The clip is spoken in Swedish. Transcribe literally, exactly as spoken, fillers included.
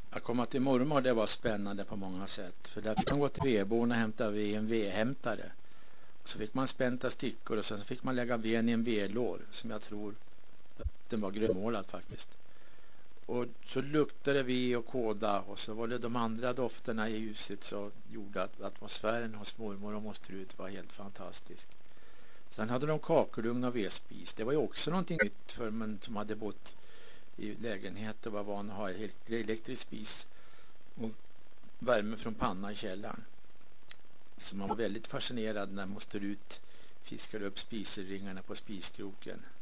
Att komma till mormor, det var spännande på många sätt. För där fick man gå till vedboden och hämta ved i en vedhämtare. Och så fick man spänta stickor och sen fick man lägga veden i en vedlår som jag tror den var grönmålad faktiskt. Och så luktade vi och kåda och så var det de andra dofterna i huset så gjorde att atmosfären hos mormor och mosterut var helt fantastisk. Sen hade de kakelugn och vedspis. Det var ju också någonting nytt för man som hade bott i lägenhet och var van att ha helt elektrisk spis och värme från panna i källaren. Så man var väldigt fascinerad när mosterut fiskade upp spiseringarna på spiskroken.